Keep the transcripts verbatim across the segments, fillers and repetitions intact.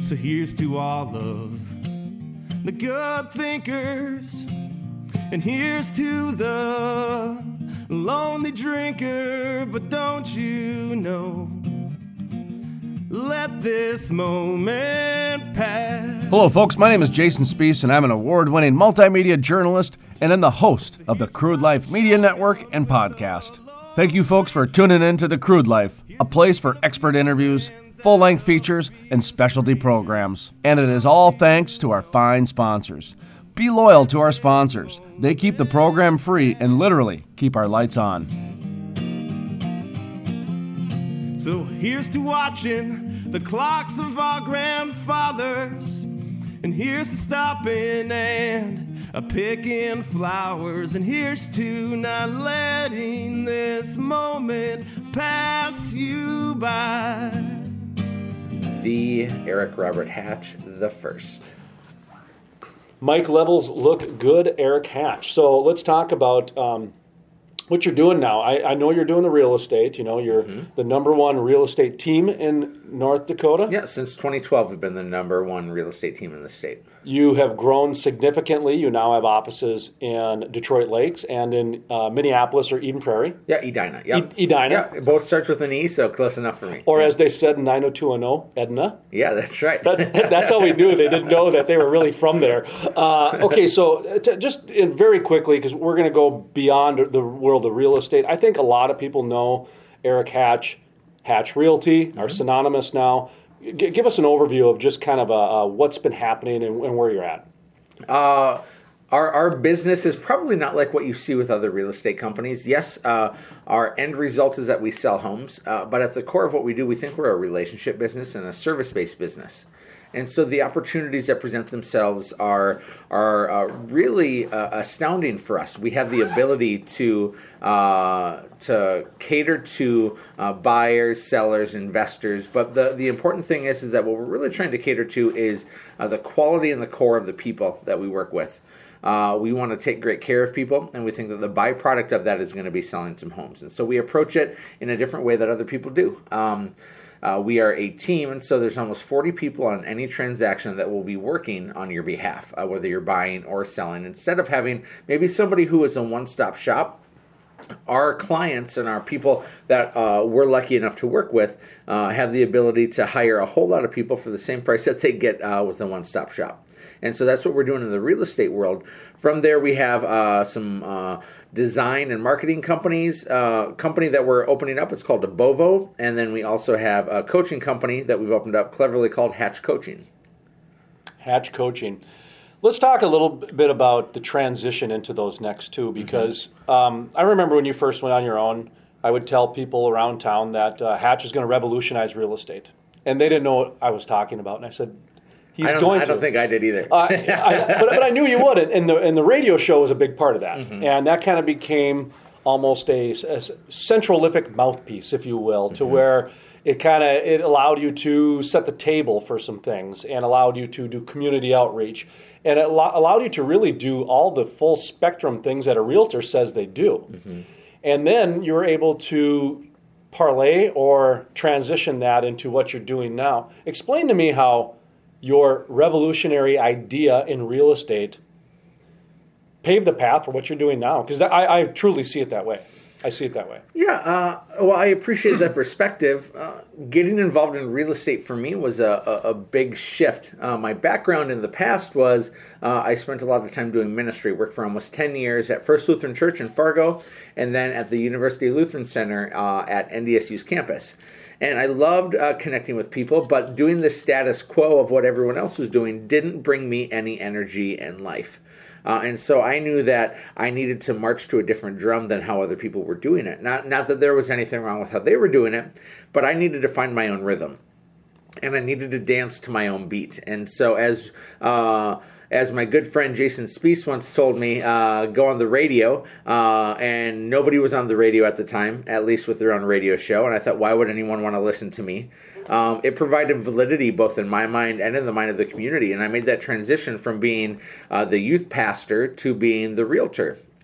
So here's to all of the good thinkers, and here's to the lonely drinker. But don't you know, let this moment pass. Hello, folks. My name is Jason Spiess, and I'm an award-winning multimedia journalist and I'm the host of the Crude Life Media Network and podcast. Thank you, folks, for tuning in to The Crude Life, a place for expert interviews, full-length features, and specialty programs. And it is all thanks to our fine sponsors. Be loyal to our sponsors. They keep the program free and literally keep our lights on. So here's to watching the clocks of our grandfathers, and here's to stopping and a picking flowers, and here's to not letting this moment pass you by. The Eric Robert Hatch the first. Mike Levels look good, Eric Hatch. So let's talk about um, what you're doing now. I, I know you're doing the real estate. You know, you're mm-hmm. the number one real estate team in North Dakota. Yeah, since twenty twelve, we've been the number one real estate team in the state. You have grown significantly. You now have offices in Detroit Lakes and in uh, Minneapolis or Eden Prairie. Yeah, Edina. Yep. E- Edina. Yeah, it both starts with an E, so close enough for me. Or yeah. as they said in nine oh two one oh, Edna. Yeah, that's right. that, that's how we knew. They didn't know that they were really from there. Uh, okay, so t- just in very quickly, because we're going to go beyond the world of real estate. I think a lot of people know Eric Hatch, Hatch Realty, mm-hmm. are synonymous now. G- give us an overview of just kind of uh, uh, what's been happening and, and where you're at. Uh, our our business is probably not like what you see with other real estate companies. Yes, uh, our end result is that we sell homes, uh, but at the core of what we do, we think we're a relationship business and a service-based business. And so the opportunities that present themselves are are uh, really uh, astounding for us. We have the ability to uh, to cater to uh, buyers, sellers, investors. But the, the important thing is is that what we're really trying to cater to is uh, the quality and the core of the people that we work with. Uh, we want to take great care of people, and we think that the byproduct of that is going to be selling some homes. And so we approach it in a different way that other people do. Um, Uh, we are a team, and so there's almost forty people on any transaction that will be working on your behalf, uh, whether you're buying or selling. Instead of having maybe somebody who is a one-stop shop, our clients and our people that uh, we're lucky enough to work with uh, have the ability to hire a whole lot of people for the same price that they get uh, with a one-stop shop. And so that's what we're doing in the real estate world. From there, we have uh, some uh, design and marketing companies. Uh, company that we're opening up, it's called Abovo. And then we also have a coaching company that we've opened up, cleverly called Hatch Coaching. Hatch Coaching. Let's talk a little bit about the transition into those next two, because mm-hmm. um, I remember when you first went on your own, I would tell people around town that uh, Hatch is going to revolutionize real estate. And they didn't know what I was talking about. And I said, He's I don't, going I don't to. think I did either. uh, I, but, but I knew you would, and the and the radio show was a big part of that, mm-hmm. and that kind of became almost a, a centralific mouthpiece, if you will, to mm-hmm. where it kind of it allowed you to set the table for some things, and allowed you to do community outreach, and it lo- allowed you to really do all the full spectrum things that a realtor says they do, mm-hmm. and then you were able to parlay or transition that into what you're doing now. Explain to me how your revolutionary idea in real estate paved the path for what you're doing now, because I, I truly see it that way. I see it that way. Yeah, uh, well, I appreciate that perspective. Uh, getting involved in real estate for me was a, a, a big shift. Uh, my background in the past was uh, I spent a lot of time doing ministry, worked for almost ten years at First Lutheran Church in Fargo, and then at the University Lutheran Center uh, at N D S U's campus. And I loved uh, connecting with people, but doing the status quo of what everyone else was doing didn't bring me any energy and life. Uh, and so I knew that I needed to march to a different drum than how other people were doing it. Not, not that there was anything wrong with how they were doing it, but I needed to find my own rhythm. And I needed to dance to my own beat. And so as... Uh, As my good friend Jason Spiess once told me, uh, go on the radio, uh, and nobody was on the radio at the time, at least with their own radio show, and I thought, why would anyone want to listen to me? Um, it provided validity both in my mind and in the mind of the community, and I made that transition from being uh, the youth pastor to being the realtor.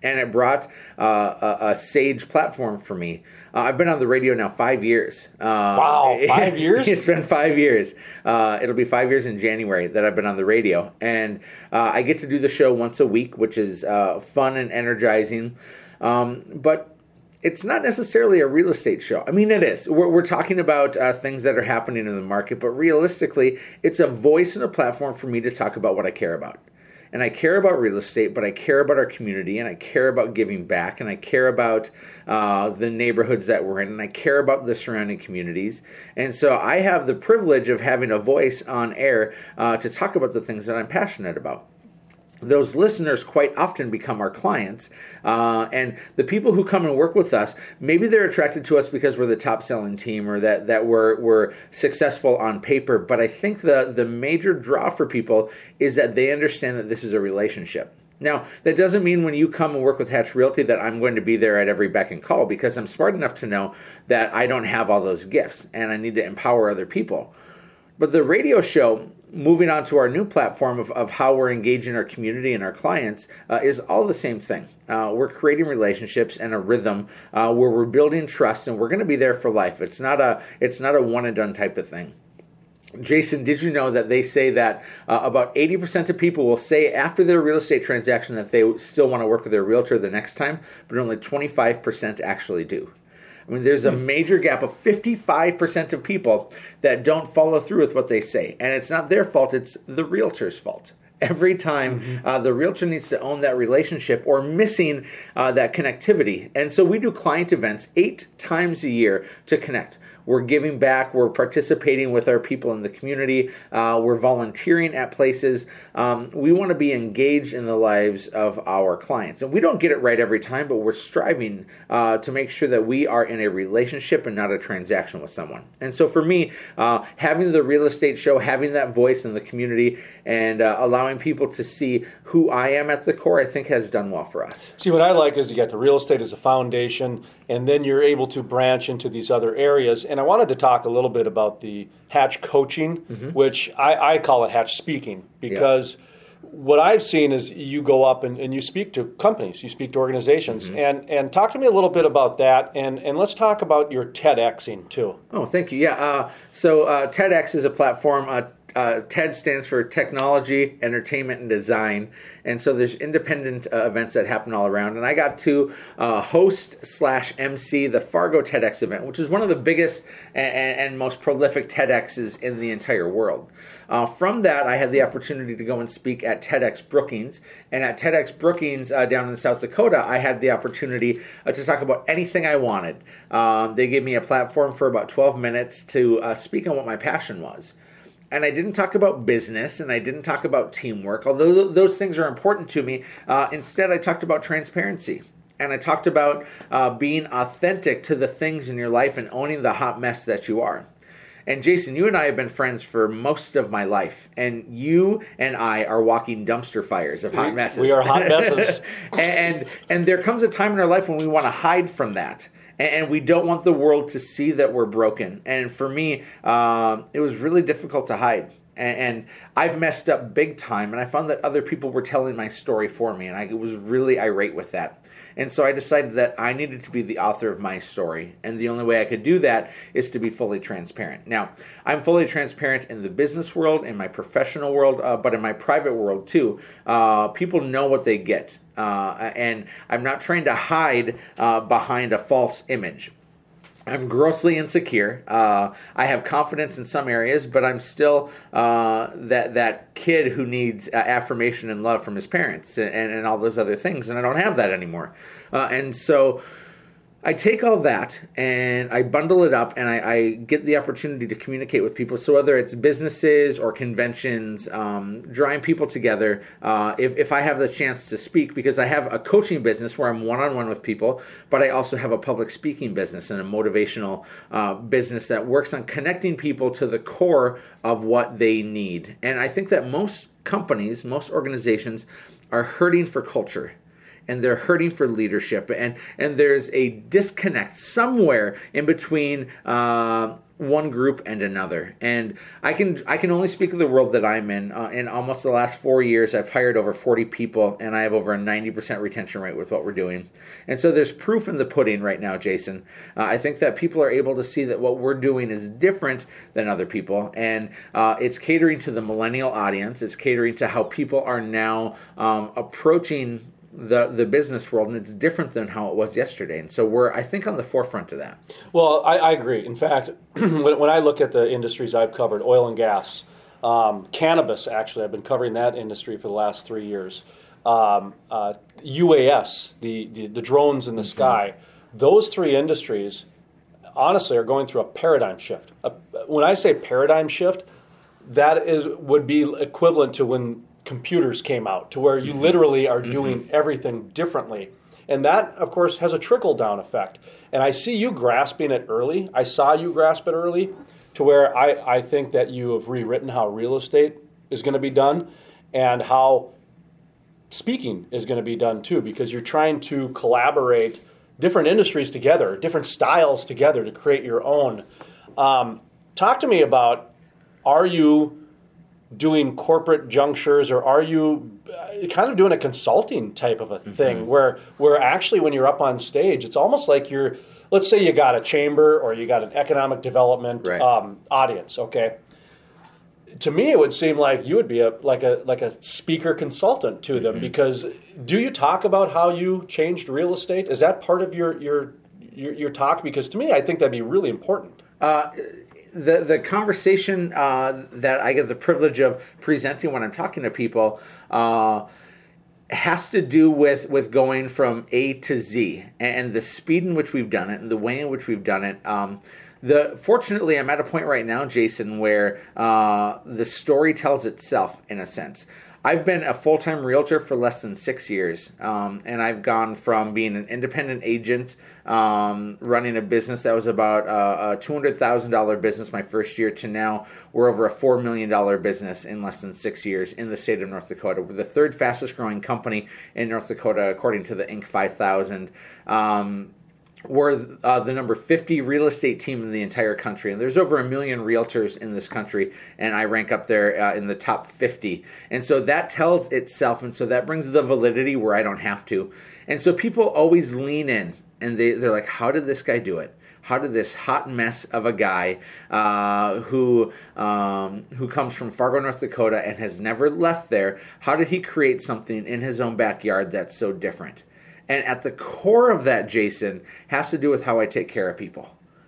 and it brought uh, a, a sage platform for me. Uh, I've been on the radio now five years. Uh, wow, five years? It's been five years. Uh, it'll be five years in January that I've been on the radio. And uh, I get to do the show once a week, which is uh, fun and energizing. Um, but it's not necessarily a real estate show. I mean, it is. We're, we're talking about uh, things that are happening in the market, but realistically, it's a voice and a platform for me to talk about what I care about. And I care about real estate, but I care about our community, and I care about giving back, and I care about uh, the neighborhoods that we're in, and I care about the surrounding communities. And so I have the privilege of having a voice on air uh, to talk about the things that I'm passionate about. Those listeners quite often become our clients, uh, and the people who come and work with us, maybe they're attracted to us because we're the top selling team or that, that we're, we're successful on paper, but I think the, the major draw for people is that they understand that this is a relationship. Now, that doesn't mean when you come and work with Hatch Realty that I'm going to be there at every beck and call, because I'm smart enough to know that I don't have all those gifts and I need to empower other people. But the radio show, moving on to our new platform of, of how we're engaging our community and our clients, uh, is all the same thing. Uh, we're creating relationships and a rhythm uh, where we're building trust, and we're going to be there for life. It's not a it's not a one and done type of thing. Jason, did you know that they say that uh, about eighty percent of people will say after their real estate transaction that they still want to work with their realtor the next time, but only twenty-five percent actually do? I mean, there's a major gap of fifty-five percent of people that don't follow through with what they say. And it's not their fault, it's the realtor's fault. Every time mm-hmm. uh, the realtor needs to own that relationship or missing uh, that connectivity. And so we do client events eight times a year to connect. We're giving back. We're participating with our people in the community. Uh, we're volunteering at places. Um, we want to be engaged in the lives of our clients. And we don't get it right every time, but we're striving uh, to make sure that we are in a relationship and not a transaction with someone. And so for me, uh, having the real estate show, having that voice in the community, and uh, allowing people to see who I am at the core, I think has done well for us. See, what I like is you got the real estate as a foundation, and then you're able to branch into these other areas. And I wanted to talk a little bit about the Hatch coaching, mm-hmm. which I, I call it Hatch speaking, because yeah. what I've seen is you go up and, and you speak to companies, you speak to organizations, mm-hmm. and, and talk to me a little bit about that, and, and let's talk about your TEDxing too. Oh, thank you. Yeah, uh, so uh, TEDx is a platform. Uh, Uh, TED stands for Technology, Entertainment, and Design. And so there's independent uh, events that happen all around. And I got to uh, host slash M C the Fargo TEDx event, which is one of the biggest and, and most prolific TEDx's in the entire world. Uh, from that, I had the opportunity to go and speak at TEDx Brookings. And at TEDx Brookings uh, down in South Dakota, I had the opportunity uh, to talk about anything I wanted. Um, they gave me a platform for about twelve minutes to uh, speak on what my passion was. And I didn't talk about business, and I didn't talk about teamwork, although those things are important to me. Uh, instead, I talked about transparency. And I talked about uh, being authentic to the things in your life and owning the hot mess that you are. And Jason, you and I have been friends for most of my life. And you and I are walking dumpster fires of hot messes. We are hot messes. and, and there comes a time in our life when we want to hide from that. And we don't want the world to see that we're broken. And for me, uh, it was really difficult to hide. And, and I've messed up big time. And I found that other people were telling my story for me. And I was really irate with that. And so I decided that I needed to be the author of my story. And the only way I could do that is to be fully transparent. Now, I'm fully transparent in the business world, in my professional world, uh, but in my private world too. Uh, people know what they get. Uh, and I'm not trying to hide uh, behind a false image. I'm grossly insecure. Uh, I have confidence in some areas, but I'm still uh, that that kid who needs uh, affirmation and love from his parents and, and, and all those other things, and I don't have that anymore. Uh, and so I take all that and I bundle it up, and I, I get the opportunity to communicate with people. So whether it's businesses or conventions, um, drawing people together, uh, if, if I have the chance to speak, because I have a coaching business where I'm one-on-one with people, but I also have a public speaking business and a motivational uh, business that works on connecting people to the core of what they need. And I think that most companies, most organizations are hurting for culture. and they're hurting for leadership, and and there's a disconnect somewhere in between uh, one group and another. And I can I can only speak of the world that I'm in. Uh, in almost the last four years, I've hired over forty people, and I have over a ninety percent retention rate with what we're doing. And so there's proof in the pudding right now, Jason. Uh, I think that people are able to see that what we're doing is different than other people, and uh, it's catering to the millennial audience. It's catering to how people are now um, approaching the the business world, and it's different than how it was yesterday. And so we're, I think, on the forefront of that. Well, I, I agree. In fact, when, when I look at the industries I've covered, oil and gas, um, cannabis, actually, I've been covering that industry for the last three years. Um, uh, U A S, the, the, the drones in the mm-hmm. sky, those three industries, honestly, are going through a paradigm shift. A, when I say paradigm shift, that is would be equivalent to when computers came out, to where you literally are doing mm-hmm. everything differently. And that, of course, has a trickle-down effect. And I see you grasping it early. I saw you grasp it early, to where I, I think that you have rewritten how real estate is going to be done and how speaking is going to be done too, because you're trying to collaborate different industries together, different styles together to create your own. Um, talk to me about, are you doing corporate junctures, or are you kind of doing a consulting type of a thing mm-hmm. where where actually when you're up on stage, it's almost like you're, let's say you got a chamber or you got an economic development right. um, audience, okay? To me, it would seem like you would be a like a like a speaker consultant to them, mm-hmm. because do you talk about how you changed real estate? Is that part of your your your, your talk? Because to me, I think that'd be really important. Uh, The the conversation uh, that I get the privilege of presenting when I'm talking to people uh, has to do with, with going from A to Z, and the speed in which we've done it and the way in which we've done it. Um, the fortunately, I'm at a point right now, Jason, where uh, the story tells itself in a sense. I've been a full-time realtor for less than six years, um, and I've gone from being an independent agent, um, running a business that was about uh, a two hundred thousand dollars business my first year, to now we're over a four million dollars business in less than six years in the state of North Dakota. We're the third fastest growing company in North Dakota, according to the Inc five thousand. Um, We're uh, the number fifty real estate team in the entire country, and there's over a million realtors in this country, and I rank up there uh, in the top fifty. And so that tells itself, and so that brings the validity where I don't have to. And so people always lean in, and they, they're like, how did this guy do it? How did this hot mess of a guy uh, who um, who comes from Fargo, North Dakota, and has never left there, how did he create something in his own backyard that's so different? And at the core of that, Jason, has to do with how I take care of people.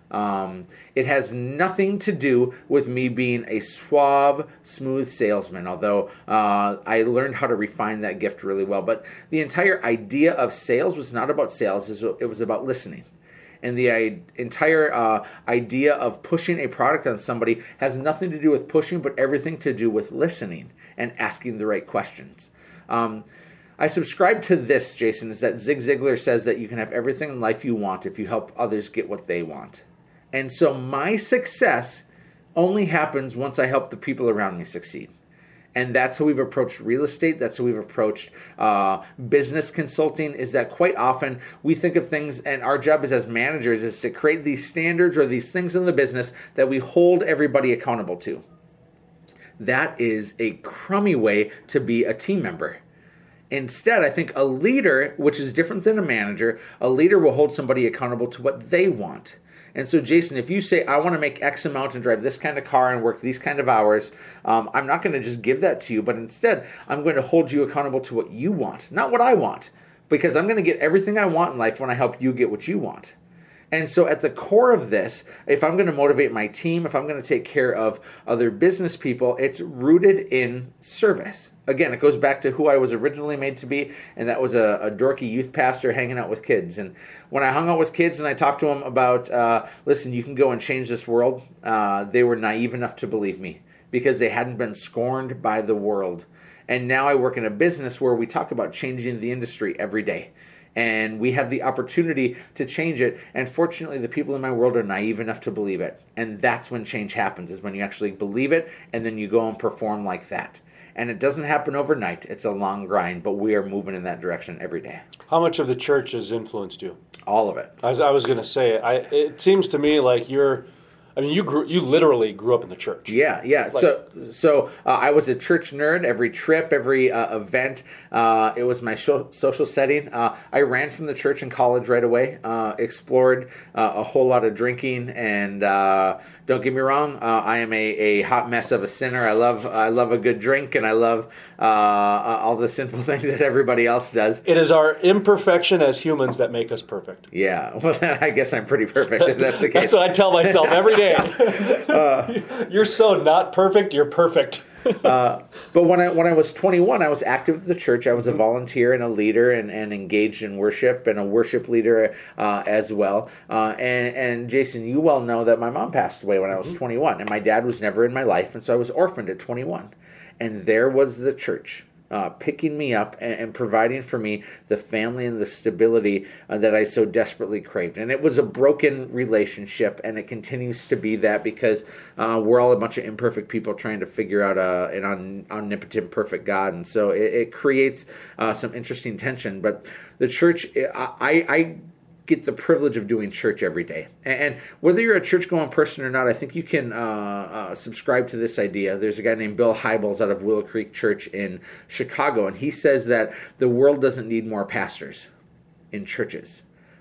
Um, it has nothing to do with me being a suave, smooth salesman, although uh, I learned how to refine that gift really well. But the entire idea of sales was not about sales. It was about listening. And the I- entire uh, idea of pushing a product on somebody has nothing to do with pushing, but everything to do with listening and asking the right questions. Um, I subscribe to this, Jason, is that Zig Ziglar says that you can have everything in life you want if you help others get what they want. And so my success only happens once I help the people around me succeed. And that's how we've approached real estate. That's how we've approached uh, business consulting, is that quite often we think of things, and our job is as managers is to create these standards or these things in the business that we hold everybody accountable to. That is a crummy way to be a team member. Instead, I think a leader, which is different than a manager, a leader will hold somebody accountable to what they want. And so, Jason, if you say, I want to make X amount and drive this kind of car and work these kind of hours, um, I'm not going to just give that to you, but instead, I'm going to hold you accountable to what you want, not what I want, because I'm going to get everything I want in life when I help you get what you want. And so at the core of this, if I'm going to motivate my team, if I'm going to take care of other business people, it's rooted in service. Again, it goes back to who I was originally made to be, and that was a, a dorky youth pastor hanging out with kids. And when I hung out with kids and I talked to them about, uh, listen, you can go and change this world, uh, they were naive enough to believe me because they hadn't been scorned by the world. And now I work in a business where we talk about changing the industry every day. And we have the opportunity to change it. And fortunately, the people in my world are naive enough to believe it. And that's when change happens, is when you actually believe it and then you go and perform like that. and it doesn't happen overnight. It's a long grind, but we are moving in that direction every day. How much of the church has influenced you? All of it. I was, I was going to say, I, it seems to me like you're, I mean, you grew, you literally grew up in the church. Yeah, yeah. Like, so, so uh, I was a church nerd. Every trip, every uh, event, uh, it was my sho- social setting. Uh, I ran from the church in college right away. Uh, explored uh, a whole lot of drinking, and uh, don't get me wrong, uh, I am a, a hot mess of a sinner. I love I love a good drink, and I love uh, all the sinful things that everybody else does. It is our imperfection as humans that make us perfect. Yeah, well, then I guess I'm pretty perfect if that's the case. That's what I tell myself every day. uh, you're so not perfect, you're perfect. uh, but when I when I was twenty-one, I was active in the church. I was a volunteer and a leader, and, and engaged in worship, and a worship leader uh, as well. Uh, and, and Jason, you well know that my mom passed away when I was twenty-one, and my dad was never in my life, and so I was orphaned at twenty-one. And there was the church uh, picking me up and, and providing for me the family and the stability uh, that I so desperately craved. And it was a broken relationship, and it continues to be that, because uh, we're all a bunch of imperfect people trying to figure out uh, an om- omnipotent, perfect God. And so it, it creates uh, some interesting tension. But the church, I, I get the privilege of doing church every day. And whether you're a church-going person or not, I think you can uh, uh, subscribe to this idea. There's a guy named Bill Hybels out of Willow Creek Church in Chicago, and he says that the world doesn't need more pastors in churches.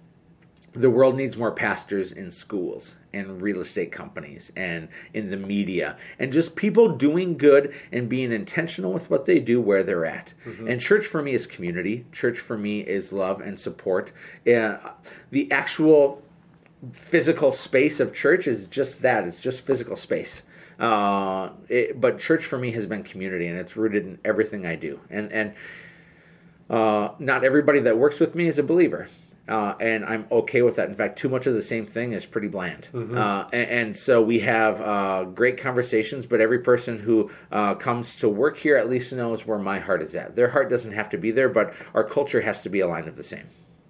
The world needs more pastors in schools and real estate companies and in the media, and just people doing good and being intentional with what they do where they're at. Mm-hmm. And church for me is community. Church for me is love and support. Uh, the actual physical space of church is just that. It's just physical space. Uh, it, but church for me has been community, and it's rooted in everything I do. And, and uh, not everybody that works with me is a believer. Uh, and I'm okay with that. In fact, too much of the same thing is pretty bland. Mm-hmm. Uh, and, and so we have uh, great conversations, but every person who uh, comes to work here at least knows where my heart is at. Their heart doesn't have to be there, but our culture has to be aligned with the same.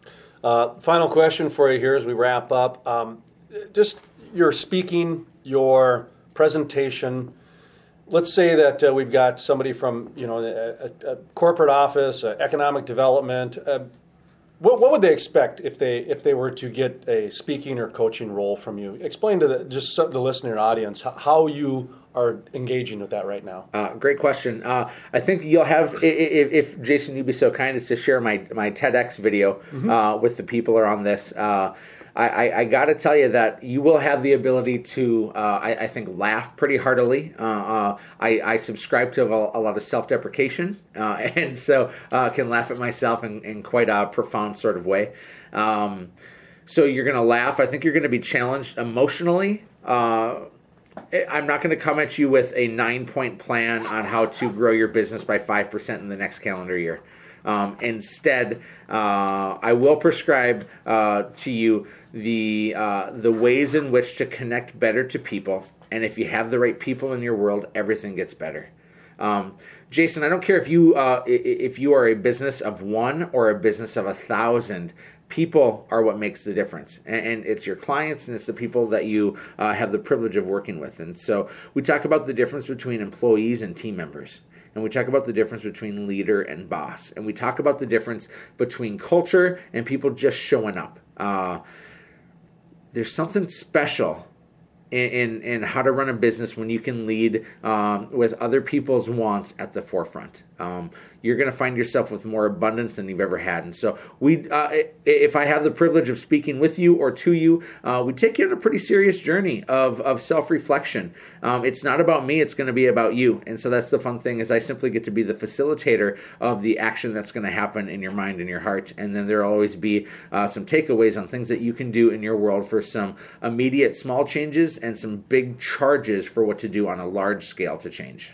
Uh, final question for you here as we wrap up. Um, just your speaking, your presentation. Let's say that uh, we've got somebody from, you know, a, a corporate office, uh, economic development. Uh, What, what would they expect if they if they were to get a speaking or coaching role from you? Explain to the, just the listener audience how you are engaging with that right now. Uh, great question. Uh, I think you'll have, if, if Jason, you'd be so kind as to share my, my TEDx video mm-hmm. uh, with the people are on this. Uh, I, I, I got to tell you that you will have the ability to, uh, I, I think, laugh pretty heartily. Uh, uh, I, I subscribe to a, a lot of self-deprecation, uh, and so uh, can laugh at myself in, in quite a profound sort of way. Um, so you're going to laugh. I think you're going to be challenged emotionally. Uh, I'm not going to come at you with a nine-point plan on how to grow your business by five percent in the next calendar year. Um, instead, uh, I will prescribe uh, to you the uh, the ways in which to connect better to people. And if you have the right people in your world, everything gets better. Um, Jason, I don't care if you uh, if you are a business of one or a business of a thousand. People are what makes the difference, and it's your clients and it's the people that you uh, have the privilege of working with. And so we talk about the difference between employees and team members, and we talk about the difference between leader and boss, and we talk about the difference between culture and people just showing up. Uh, there's something special in, in, in how to run a business when you can lead um, with other people's wants at the forefront. Um, you're going to find yourself with more abundance than you've ever had. And so we, uh, if I have the privilege of speaking with you or to you, uh, we take you on a pretty serious journey of, of self-reflection. Um, it's not about me, it's going to be about you. And so that's the fun thing, is I simply get to be the facilitator of the action that's going to happen in your mind and your heart. And then there'll always be uh, some takeaways on things that you can do in your world for some immediate small changes and some big charges for what to do on a large scale to change.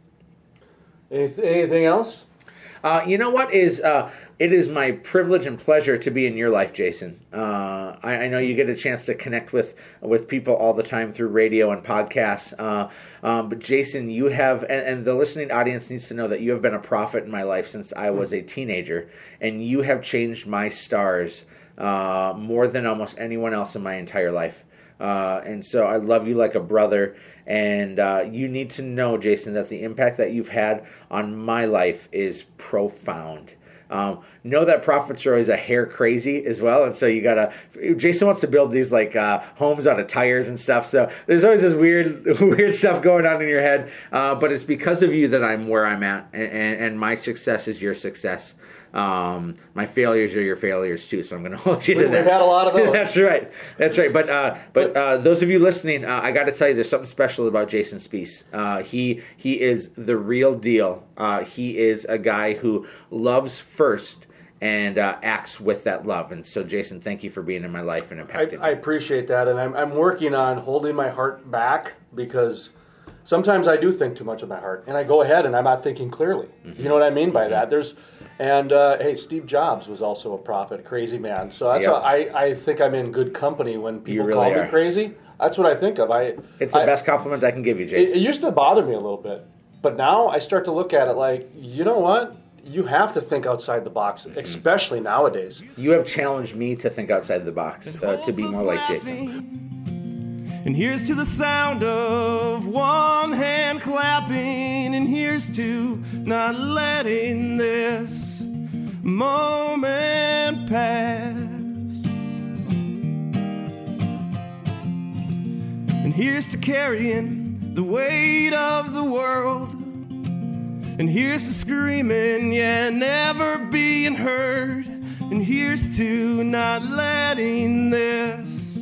Anything else? Uh, you know what is uh, it is my privilege and pleasure to be in your life, Jason. Uh, I, I know you get a chance to connect with with people all the time through radio and podcasts. Uh, um, but Jason, you have, and, and the listening audience needs to know that you have been a prophet in my life since I was a teenager, and you have changed my stars uh, more than almost anyone else in my entire life. Uh, and so I love you like a brother. And uh, you need to know, Jason, that the impact that you've had on my life is profound. Um, know that profits are always a hair crazy as well, and so you gotta. Jason wants to build these like uh, homes out of tires and stuff. So there's always this weird, weird stuff going on in your head. Uh, but it's because of you that I'm where I'm at, and, and, and my success is your success. Um, my failures are your failures too, so I'm going to hold you to we, that. We've had a lot of those. That's right. That's right. But uh, but uh, those of you listening, uh, I got to tell you, there's something special about Jason Spiess. Uh, he he is the real deal. Uh, he is a guy who loves first and uh, acts with that love. And so, Jason, thank you for being in my life and impacting I, I appreciate that, and I'm I'm working on holding my heart back because sometimes I do think too much of my heart, and I go ahead and I'm not thinking clearly. Mm-hmm. You know what I mean by mm-hmm. that? There's And, uh, hey, Steve Jobs was also a prophet, a crazy man. So that's yep. how I, I think I'm in good company when people really call are. me crazy. That's what I think of. I It's the I, best compliment I can give you, Jason. It, it used to bother me a little bit. But now I start to look at it like, you know what? You have to think outside the box, mm-hmm. especially nowadays. You have challenged me to think outside the box, uh, to be more like Jason. And here's to the sound of one hand clapping, and here's to not letting this moment pass. And here's to carrying the weight of the world. And here's to screaming, yeah, never being heard. And here's to not letting this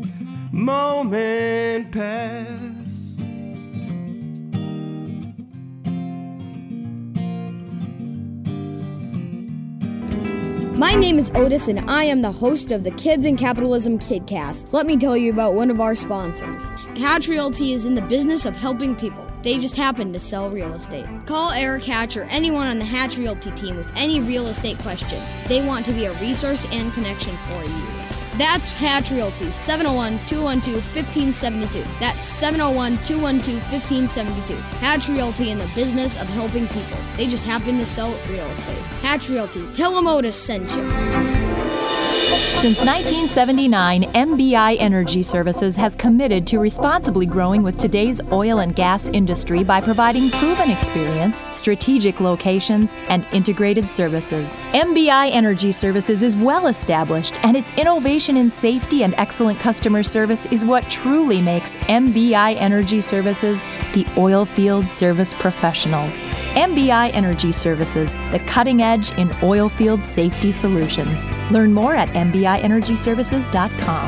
moment pass. My name is Otis, and I am the host of the Kids in Capitalism KidCast. Let me tell you about one of our sponsors. Hatch Realty is in the business of helping people. They just happen to sell real estate. Call Eric Hatch or anyone on the Hatch Realty team with any real estate question. They want to be a resource and connection for you. That's Hatch Realty, seven oh one, two one two, one five seven two. That's seven oh one, two one two, one five seven two. Hatch Realty in the business of helping people. They just happen to sell real estate. Hatch Realty. Tell them Otis sent you. Since nineteen seventy-nine, M B I Energy Services has committed to responsibly growing with today's oil and gas industry by providing proven experience, strategic locations, and integrated services. M B I Energy Services is well established, and its innovation in safety and excellent customer service is what truly makes M B I Energy Services the oil field service professionals. M B I Energy Services, the cutting edge in oil field safety solutions. Learn more at M B I energy services dot com.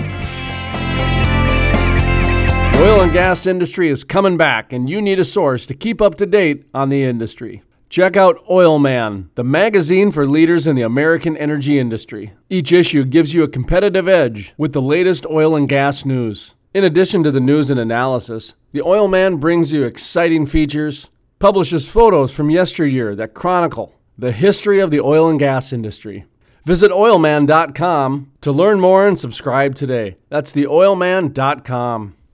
The oil and gas industry is coming back, and you need a source to keep up to date on the industry. Check out Oil Man, the magazine for leaders in the American energy industry. Each issue gives you a competitive edge with the latest oil and gas news. In addition to the news and analysis, the Oil Man brings you exciting features, publishes photos from yesteryear that chronicle the history of the oil and gas industry. Visit oil man dot com to learn more and subscribe today. That's the oil man dot com.